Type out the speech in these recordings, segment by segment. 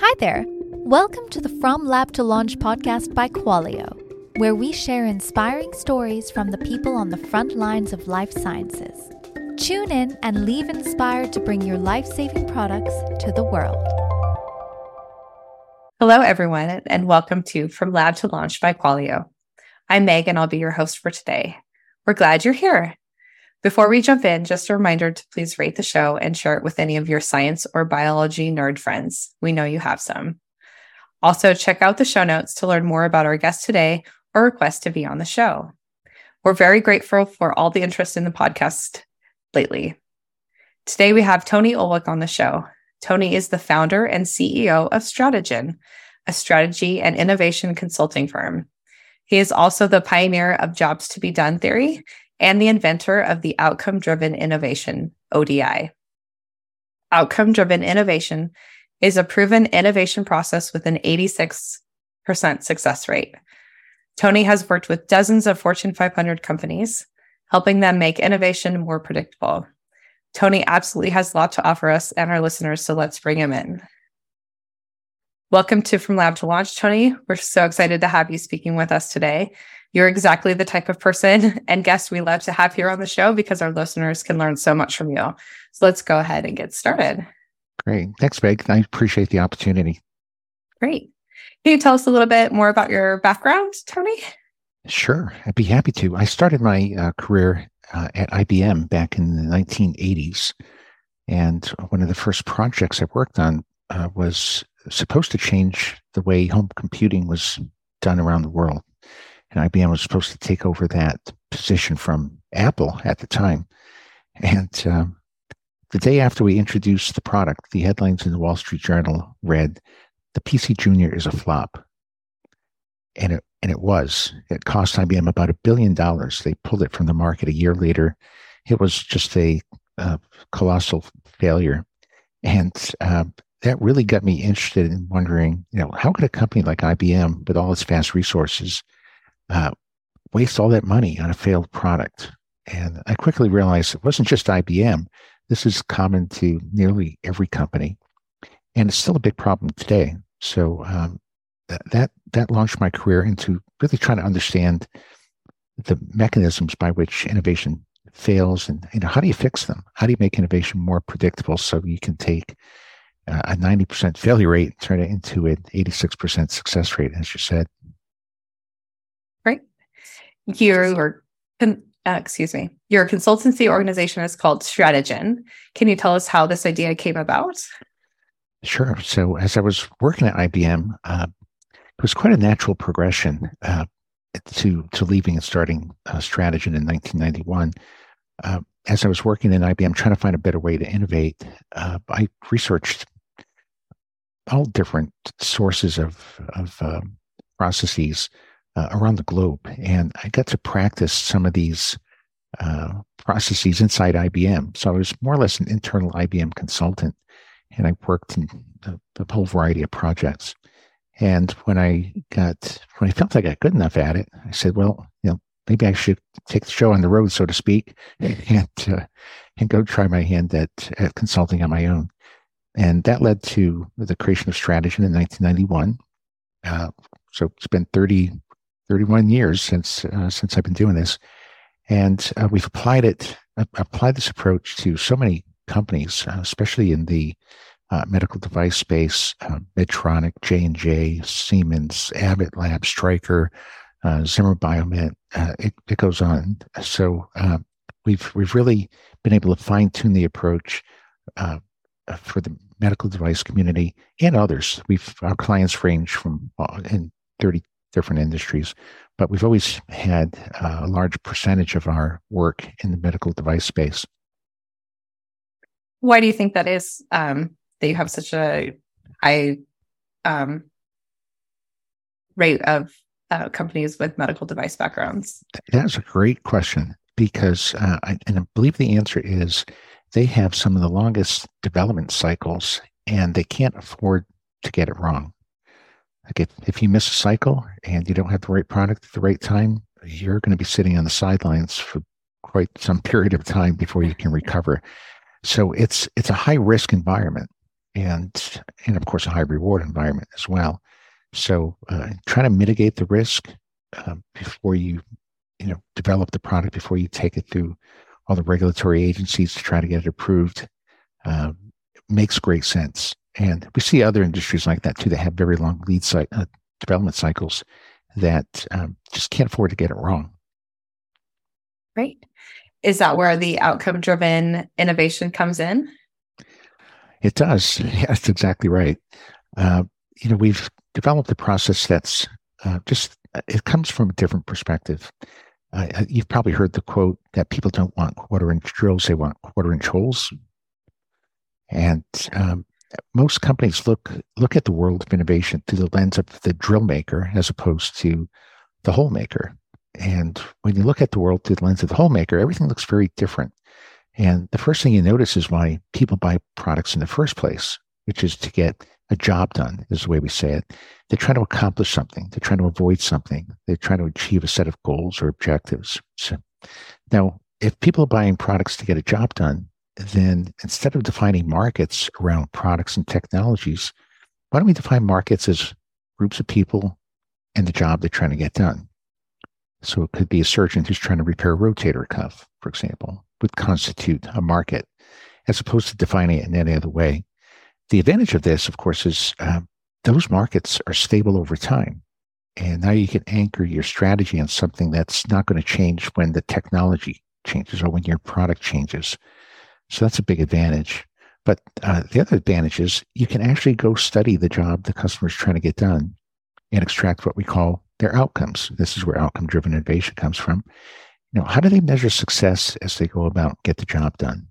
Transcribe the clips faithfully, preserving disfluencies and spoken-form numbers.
Hi there. Welcome to the From Lab to Launch podcast by Qualio, where we share inspiring stories from the people on the front lines of life sciences. Tune in and leave inspired to bring your life-saving products to the world. Hello, everyone, and welcome to From Lab to Launch by Qualio. I'm Meg, and I'll be your host for today. We're glad you're here. Before we jump in, just a reminder to please rate the show and share it with any of your science or biology nerd friends. We know you have some. Also, check out the show notes to learn more about our guest today or request to be on the show. We're very grateful for all the interest in the podcast lately. Today, we have Tony Ulwick on the show. Tony is the founder and C E O of Stratagen, a strategy and innovation consulting firm. He is also the pioneer of jobs to be done theory and the inventor of the outcome-driven innovation, O D I. Outcome-driven innovation is a proven innovation process with an eighty-six percent success rate. Tony has worked with dozens of Fortune five hundred companies, helping them make innovation more predictable. Tony absolutely has a lot to offer us and our listeners, so let's bring him in. Welcome to From Lab to Launch, Tony. We're so excited to have you speaking with us today. You're exactly the type of person and guest we love to have here on the show because our listeners can learn so much from you. So let's go ahead and get started. Great. Thanks, Meg. I appreciate the opportunity. Great. Can you tell us a little bit more about your background, Tony? Sure. I'd be happy to. I started my uh, career uh, at I B M back in the nineteen eighties. And one of the first projects I worked on uh, was supposed to change the way home computing was done around the world. And I B M was supposed to take over that position from Apple at the time. And um, the day after we introduced the product, the headlines in the Wall Street Journal read, "The P C Junior is a flop." And it and it was. It cost I B M about a billion dollars. They pulled it from the market a year later. It was just a uh, colossal failure. And uh, that really got me interested in wondering, you know, how could a company like I B M, with all its vast resources, uh, waste all that money on a failed product? And I quickly realized it wasn't just I B M. This is common to nearly every company. And it's still a big problem today. So um, that, that that launched my career into really trying to understand the mechanisms by which innovation fails, and you know, how do you fix them? How do you make innovation more predictable so you can take uh, a ninety percent failure rate and turn it into an eighty-six percent success rate, as you said? Right. Your, uh, excuse me, your consultancy organization is called Stratagen. Can you tell us how this idea came about? Sure. So as I was working at I B M, uh, it was quite a natural progression uh, to to leaving and starting uh, Stratagen in nineteen ninety-one. Uh, as I was working in I B M, trying to find a better way to innovate, uh, I researched all different sources of of um, processes uh, around the globe, and I got to practice some of these uh, processes inside I B M. So I was more or less an internal I B M consultant, and I worked in a, a whole variety of projects. And when I got, when I felt I got good enough at it, I said, well, you know, maybe I should take the show on the road, so to speak, and uh, and go try my hand at, at consulting on my own. And that led to the creation of Stratagen in nineteen ninety-one. Uh, so it's been thirty, thirty-one years since uh, since I've been doing this, and uh, we've applied it, uh, applied this approach to so many companies, uh, especially in the Uh, medical device space, uh, Medtronic, J and J, Siemens, Abbott Labs, Stryker, uh, Zimmer Biomet. Uh, it, it goes on. So uh, we've we've really been able to fine tune the approach uh, for the medical device community and others. We've our clients range from uh, in thirty different industries, but we've always had uh, a large percentage of our work in the medical device space. Why do you think that is? Um... that you have such a high um, rate of uh, companies with medical device backgrounds? That's a great question, because, uh, I, and I believe the answer is they have some of the longest development cycles, and they can't afford to get it wrong. Like if, if you miss a cycle and you don't have the right product at the right time, you're going to be sitting on the sidelines for quite some period of time before you can recover. So it's it's a high risk environment. and and of course a high reward environment as well. So uh, trying to mitigate the risk uh, before you you know develop the product, before you take it through all the regulatory agencies to try to get it approved, uh, makes great sense. And we see other industries like that too that have very long lead cy- uh, development cycles that um, just can't afford to get it wrong. Great. Is that where the outcome-driven innovation comes in? It does. Yeah, that's exactly right. Uh, you know, we've developed a process that's uh, just, it comes from a different perspective. Uh, you've probably heard the quote that people don't want quarter-inch drills, they want quarter-inch holes. And um, most companies look look at the world of innovation through the lens of the drill maker as opposed to the hole maker. And when you look at the world through the lens of the hole maker, everything looks very different. And the first thing you notice is why people buy products in the first place, which is to get a job done, is the way we say it. They're trying to accomplish something. They're trying to avoid something. They're trying to achieve a set of goals or objectives. So, now, if people are buying products to get a job done, then instead of defining markets around products and technologies, why don't we define markets as groups of people and the job they're trying to get done? So it could be a surgeon who's trying to repair a rotator cuff, for example, would constitute a market, as opposed to defining it in any other way. The advantage of this, of course, is uh, those markets are stable over time. And now you can anchor your strategy on something that's not going to change when the technology changes or when your product changes. So that's a big advantage. But uh, the other advantage is you can actually go study the job the customer is trying to get done and extract what we call their outcomes. This is where outcome-driven innovation comes from. You know, how do they measure success as they go about get the job done?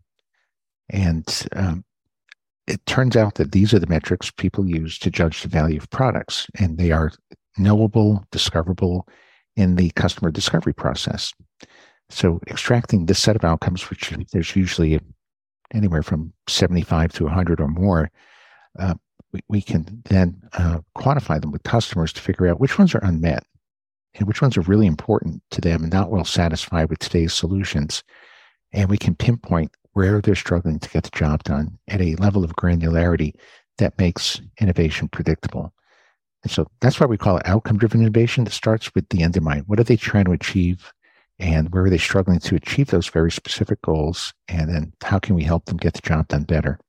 And um, it turns out that these are the metrics people use to judge the value of products, and they are knowable, discoverable in the customer discovery process. So extracting this set of outcomes, which there's usually anywhere from seventy-five to one hundred or more, uh, we, we can then uh, quantify them with customers to figure out which ones are unmet and which ones are really important to them and not well satisfied with today's solutions. And we can pinpoint where they're struggling to get the job done at a level of granularity that makes innovation predictable. And so that's why we call it outcome-driven innovation. It starts with the end in mind. What are they trying to achieve? And where are they struggling to achieve those very specific goals? And then how can we help them get the job done better?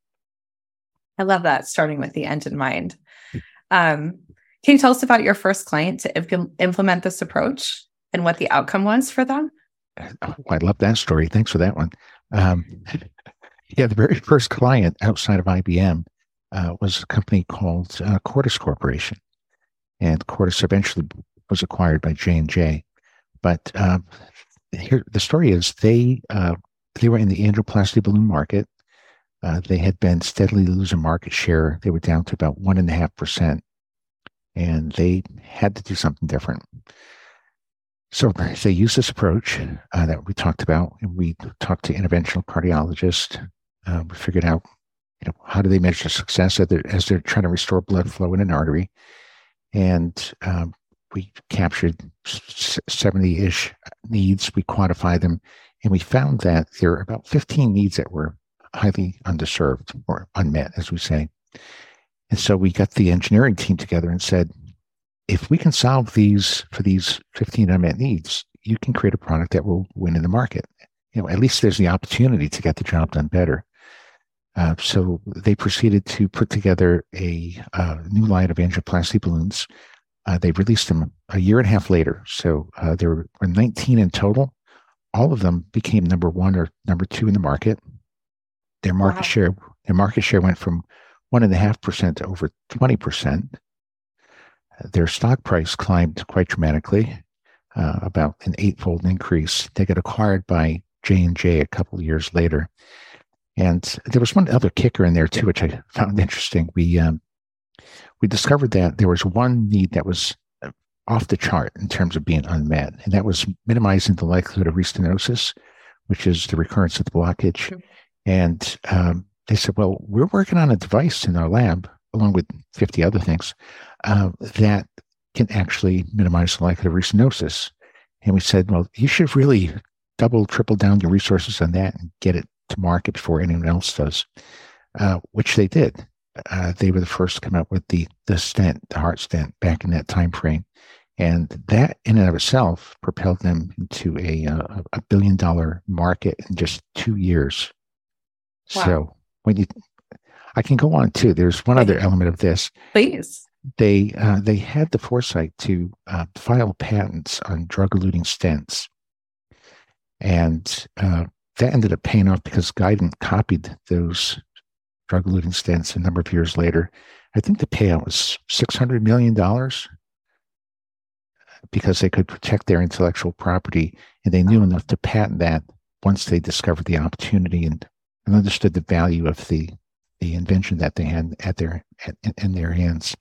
I love that, starting with the end in mind. Um, can you tell us about your first client to imp- implement this approach and what the outcome was for them? Oh, I love that story. Thanks for that one. Um, yeah, the very first client outside of I B M uh, was a company called uh, Cordis Corporation. And Cordis eventually was acquired by J and J. But uh, here, the story is they uh, they were in the angioplasty balloon market. Uh, they had been steadily losing market share. They were down to about one and a half percent, and they had to do something different. So they used this approach uh, that we talked about, and we talked to interventional cardiologists. Uh, we figured out, you know, how do they measure success as they're, as they're trying to restore blood flow in an artery, and um, we captured seventy-ish needs. We quantified them, and we found that there are about fifteen needs that were highly underserved or unmet, as we say. And so we got the engineering team together and said, if we can solve these for these fifteen unmet needs, you can create a product that will win in the market. You know, at least there's the opportunity to get the job done better. Uh, so they proceeded to put together a uh, new line of angioplasty balloons. Uh, they released them a year and a half later. So uh, there were nineteen in total. All of them became number one or number two in the market. Their market wow. share, their market share went from one and a half percent to over twenty percent. Their stock price climbed quite dramatically, uh, about an eightfold increase. They got acquired by J and J a couple of years later. And there was one other kicker in there too, which I found interesting. We um, we discovered that there was one need that was off the chart in terms of being unmet, and that was minimizing the likelihood of restenosis, which is the recurrence of the blockage. Sure. And um, they said, well, we're working on a device in our lab, along with fifty other things, uh, that can actually minimize the likelihood of restenosis. And we said, well, you should really double, triple down your resources on that and get it to market before anyone else does, uh, which they did. uh, they were the first to come up with the the stent, the heart stent, back in that time frame, and that in and of itself propelled them into a a, a billion dollar market in just two years. Wow. So when you, I can go on too. There's one other element of this. Please. They uh, they had the foresight to uh, file patents on drug-eluting stents, and uh, that ended up paying off because Guidant copied those drug-eluting stents a number of years later. I think the payout was six hundred million dollars because they could protect their intellectual property, and they knew enough to patent that once they discovered the opportunity and, and understood the value of the the invention that they had at their at, in their hands.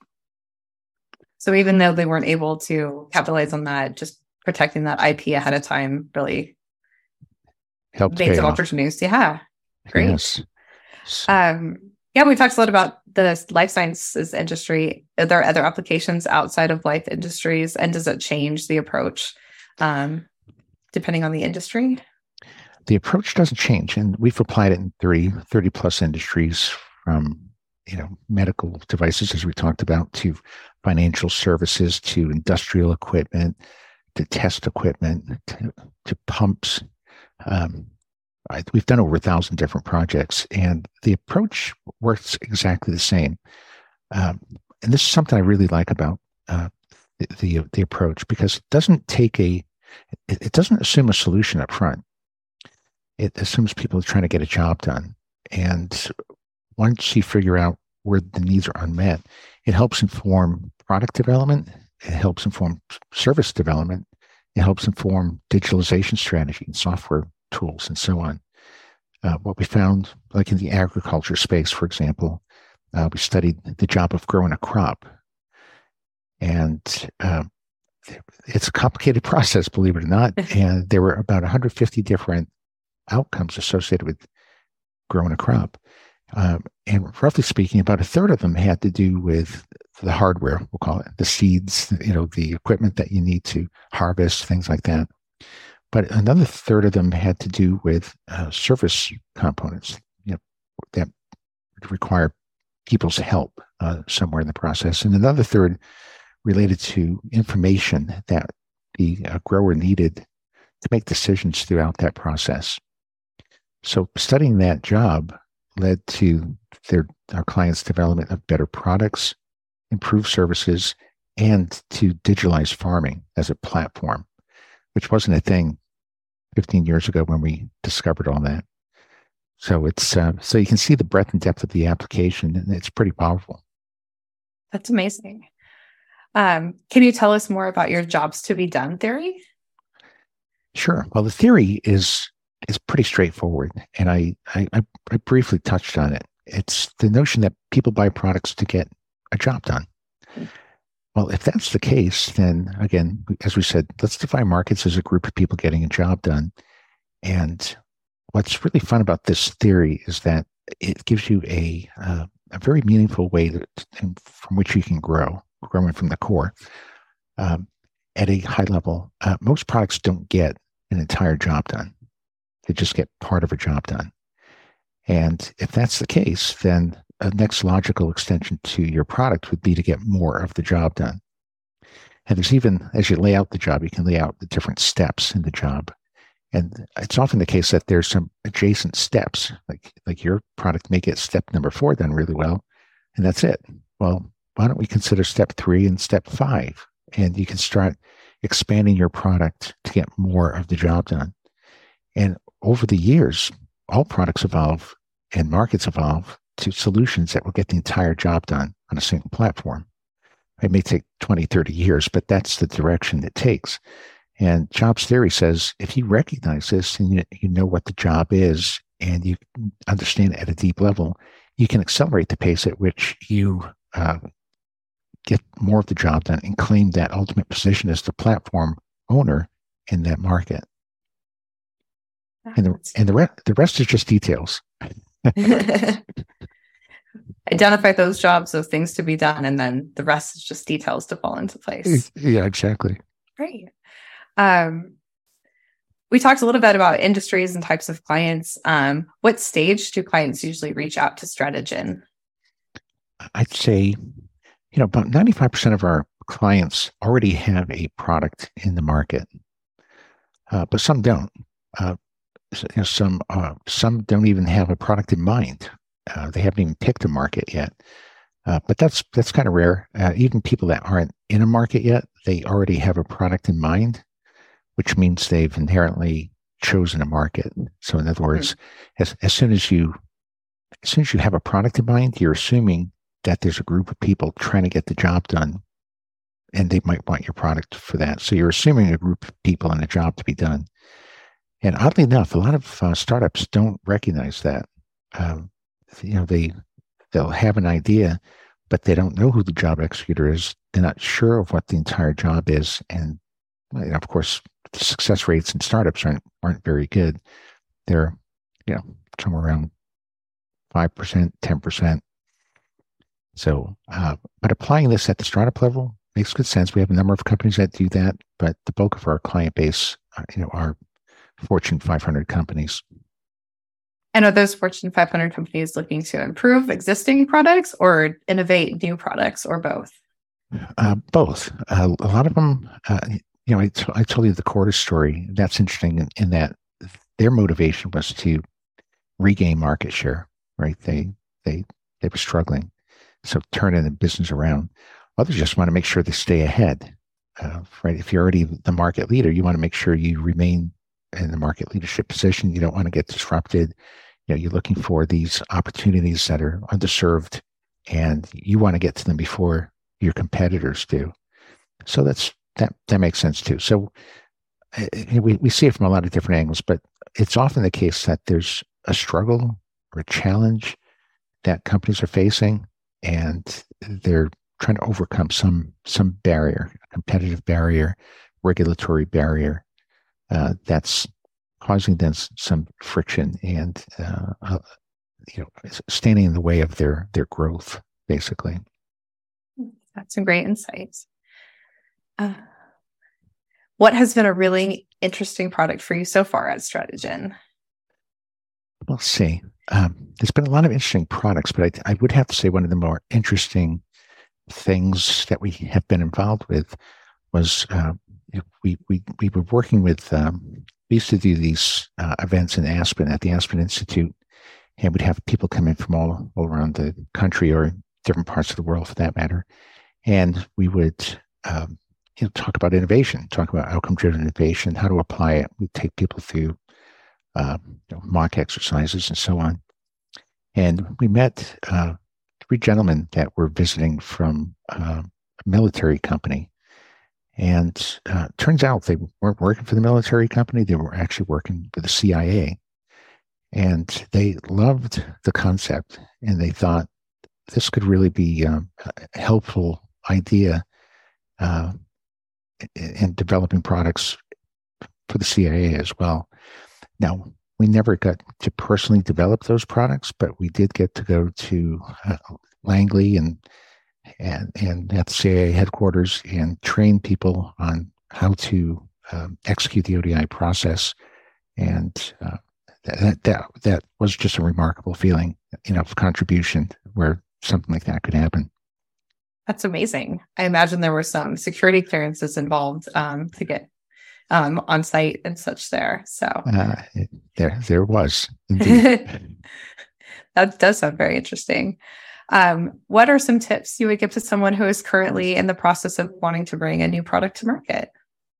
So even though they weren't able to capitalize on that, just protecting that I P ahead of time really helped made some opportunities. Yeah. Great. Yes. Um, yeah, we talked a lot about the life sciences industry. Are there other applications outside of life industries? And does it change the approach um, depending on the industry? The approach doesn't change. And we've applied it in thirty, thirty plus industries, from you know, medical devices, as we talked about, to financial services, to industrial equipment, to test equipment, to, to pumps. Um, I, we've done over a thousand different projects, and the approach works exactly the same. Um, and this is something I really like about uh, the, the the approach, because it doesn't take a, it, it doesn't assume a solution up front. It assumes people are trying to get a job done, and once you figure out where the needs are unmet, it helps inform product development, it helps inform service development, it helps inform digitalization strategy and software tools and so on. Uh, what we found, like in the agriculture space, for example, uh, we studied the job of growing a crop. And uh, it's a complicated process, believe it or not. And there were about one hundred fifty different outcomes associated with growing a crop. Um, and roughly speaking, about a third of them had to do with the hardware, we'll call it, the seeds, you know, the equipment that you need to harvest, things like that. But another third of them had to do with uh, service components, you know, that require people's help uh, somewhere in the process. And another third related to information that the uh, grower needed to make decisions throughout that process. So studying that job led to their our clients' development of better products, improved services, and to digitalize farming as a platform, which wasn't a thing fifteen years ago when we discovered all that. So it's uh, so you can see the breadth and depth of the application, and it's pretty powerful. That's amazing. Um, can you tell us more about your jobs to be done theory? Sure. Well, the theory is is pretty straightforward, and I, I I briefly touched on it. It's the notion that people buy products to get a job done. Well, if that's the case, then again, as we said, let's define markets as a group of people getting a job done. And what's really fun about this theory is that it gives you a uh, a very meaningful way to, from which you can grow, growing from the core um, at a high level. Uh, most products don't get an entire job done. They just get part of a job done. And if that's the case, then a next logical extension to your product would be to get more of the job done. And there's even, as you lay out the job, you can lay out the different steps in the job. And it's often the case that there's some adjacent steps, like, like your product may get step number four done really well, and that's it. Well, why don't we consider step three and step five? And you can start expanding your product to get more of the job done. And over the years, all products evolve and markets evolve to solutions that will get the entire job done on a single platform. It may take twenty, thirty years, but that's the direction it takes. And jobs theory says, if you recognize this and you, you know what the job is and you understand it at a deep level, you can accelerate the pace at which you uh, get more of the job done and claim that ultimate position as the platform owner in that market. And the, and the, re- the rest is just details. Identify those jobs, those things to be done, and then the rest is just details to fall into place. Yeah, exactly. Great. Um, we talked a little bit about industries and types of clients. Um, what stage do clients usually reach out to Stratagen? I'd say, you know, about ninety-five percent of our clients already have a product in the market, uh, but some don't. Uh, you know, some uh, some don't even have a product in mind. Uh, they haven't even picked a market yet. Uh, but that's that's kind of rare. Uh, even people that aren't in a market yet, they already have a product in mind, which means they've inherently chosen a market. So in other words, mm-hmm. as as soon as you as soon as you have a product in mind, you're assuming that there's a group of people trying to get the job done, and they might want your product for that. So you're assuming a group of people and a job to be done. And oddly enough, a lot of uh, startups don't recognize that. Um, you know, they they'll have an idea, but they don't know who the job executor is. They're not sure of what the entire job is, and you know, of course, the success rates in startups aren't aren't very good. They're, you know, somewhere around five percent, ten percent. So, uh, but applying this at the startup level makes good sense. We have a number of companies that do that, but the bulk of our client base, uh, you know, are Fortune five hundred companies. And are those Fortune five hundred companies looking to improve existing products or innovate new products, or both? Uh, both. Uh, a lot of them, uh, you know, I, t- I told you the Cordis story. That's interesting in, in that their motivation was to regain market share, right? They they they were struggling, so turning the business around. Others just want to make sure they stay ahead, uh, right? If you're already the market leader, you want to make sure you remain in the market leadership position. You don't want to get disrupted. You know, you're looking for these opportunities that are underserved, and you want to get to them before your competitors do. So that's that. That makes sense too. So uh, we we see it from a lot of different angles, but it's often the case that there's a struggle or a challenge that companies are facing, and they're trying to overcome some some barrier, a competitive barrier, regulatory barrier. Uh, that's causing them some friction and uh, uh, you know, standing in the way of their their growth, basically. That's some great insights. Uh, what has been a really interesting product for you so far at Stratagen? We'll see. Um, there's been a lot of interesting products, but I, I would have to say one of the more interesting things that we have been involved with was uh, we we we were working with. Um, we used to do these uh, events in Aspen at the Aspen Institute, and we'd have people come in from all, all around the country or different parts of the world, for that matter, and we would um, you know talk about innovation, talk about outcome-driven innovation, how to apply it. We'd take people through uh, you know, mock exercises and so on, and we met uh, three gentlemen that were visiting from uh, a military company. And uh, turns out they weren't working for the military company. They were actually working for the C I A. And they loved the concept, and they thought this could really be um, a helpful idea uh, in developing products for the C I A as well. Now, we never got to personally develop those products, but we did get to go to uh, Langley and and and at the C I A headquarters and train people on how to um, execute the O D I process, and uh, that that that was just a remarkable feeling, you know, of contribution where something like that could happen. That's amazing. I imagine there were some security clearances involved um, to get um, on site and such there. So uh, it, there there was indeed. That does sound very interesting. Um, what are some tips you would give to someone who is currently in the process of wanting to bring a new product to market?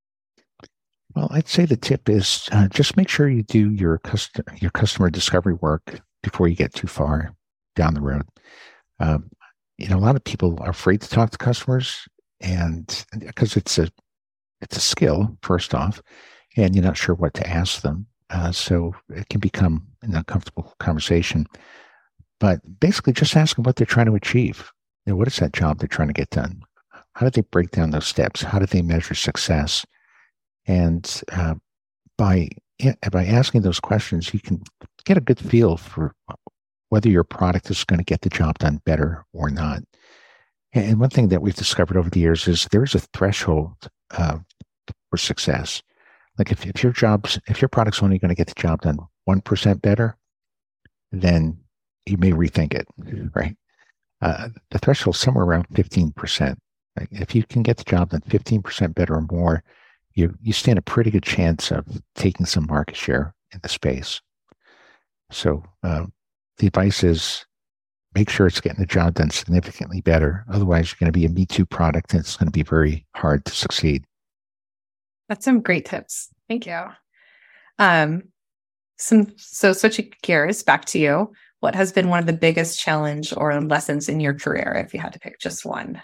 Well, I'd say the tip is uh, just make sure you do your custom, your customer discovery work before you get too far down the road. Um, you know, a lot of people are afraid to talk to customers, and because it's a it's a skill, first off, and you're not sure what to ask them, uh, so it can become an uncomfortable conversation. But basically, just ask them what they're trying to achieve. You know, what is that job they're trying to get done? How do they break down those steps? How do they measure success? And uh, by by asking those questions, you can get a good feel for whether your product is going to get the job done better or not. And one thing that we've discovered over the years is there's a threshold uh, for success. Like if, if your job's if your product's only going to get the job done one percent better, then you may rethink it, right? Uh, the threshold is somewhere around fifteen percent. Right? If you can get the job done fifteen percent better or more, you you stand a pretty good chance of taking some market share in the space. So uh, the advice is make sure it's getting the job done significantly better. Otherwise, you're going to be a Me Too product, and it's going to be very hard to succeed. That's some great tips. Thank you. Um, some so switching gears back to you. What has been one of the biggest challenge or lessons in your career, if you had to pick just one?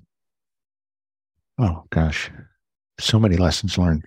Oh, gosh. So many lessons learned.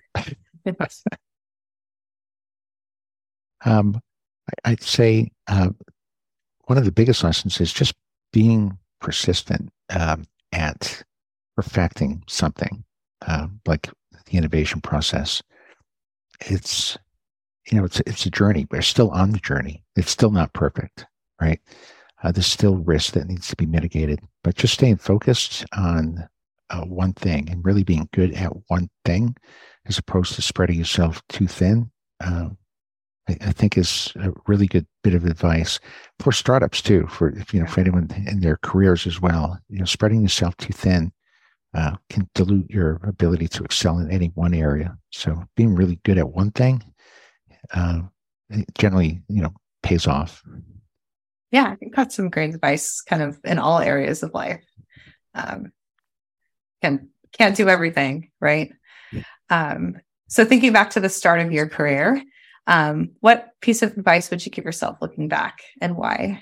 um, I, I'd say uh, one of the biggest lessons is just being persistent um, at perfecting something, uh, like the innovation process. It's You know, it's it's a journey. We're still on the journey. It's still not perfect, right? Uh, there's still risk that needs to be mitigated. But just staying focused on uh, one thing and really being good at one thing, as opposed to spreading yourself too thin, uh, I, I think is a really good bit of advice for startups too. For if you know, for anyone in their careers as well. You know, spreading yourself too thin uh, can dilute your ability to excel in any one area. So being really good at one thing. Uh, generally, you know, pays off. Yeah, I think that's some great advice kind of in all areas of life. Um, can, can't do everything, right? Yeah. Um, so thinking back to the start of your career, um, what piece of advice would you give yourself looking back and why?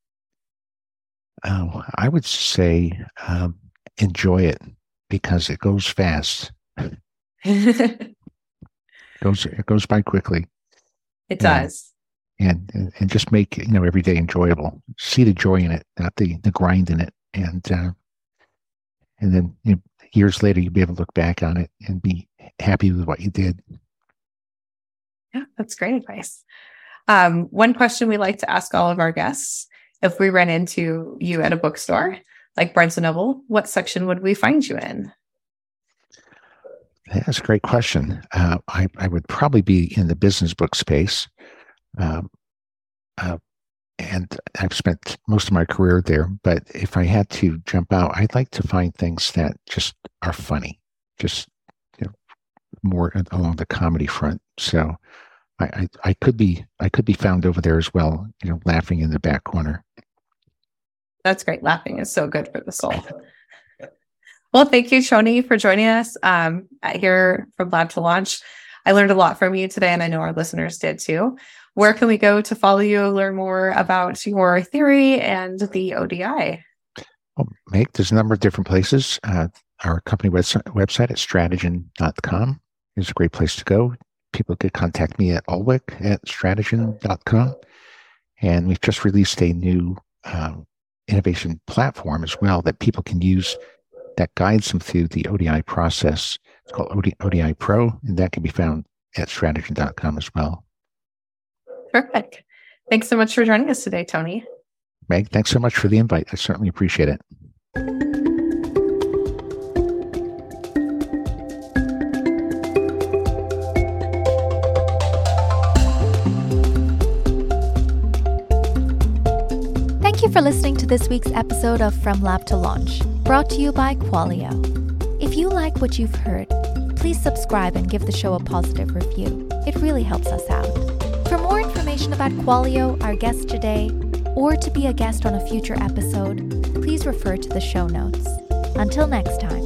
Uh, I would say um, enjoy it because it goes fast. it goes, it goes by quickly. It does. And, and and just make, you know, every day enjoyable. See the joy in it, not the, the grind in it. And uh, and then you know, years later, you'll be able to look back on it and be happy with what you did. Yeah, that's great advice. Um, one question we like to ask all of our guests, if we ran into you at a bookstore like Barnes and Noble, what section would we find you in? That's a great question. Uh, I, I would probably be in the business book space. Um, uh, and I've spent most of my career there. But if I had to jump out, I'd like to find things that just are funny, just you know, more along the comedy front. So I, I, I could be I could be found over there as well, you know, laughing in the back corner. That's great. Laughing is so good for the soul. Well, thank you, Shoni, for joining us um, here from Lab to Launch. I learned a lot from you today, and I know our listeners did too. Where can we go to follow you, learn more about your theory and the O D I? Well, Meg, there's a number of different places. Uh, our company website, website at Stratagen dot com is a great place to go. People could contact me at Ulwick at Stratagen dot com. And we've just released a new uh, innovation platform as well that people can use that guides them through the O D I process. It's called O D, O D I Pro, and that can be found at Stratagen dot com as well. Perfect. Thanks so much for joining us today, Tony. Meg, thanks so much for the invite. I certainly appreciate it. Thank you for listening to this week's episode of From Lab to Launch, brought to you by Qualio. If you like what you've heard, please subscribe and give the show a positive review. It really helps us out. For more information about Qualio, our guest today, or to be a guest on a future episode, please refer to the show notes. Until next time.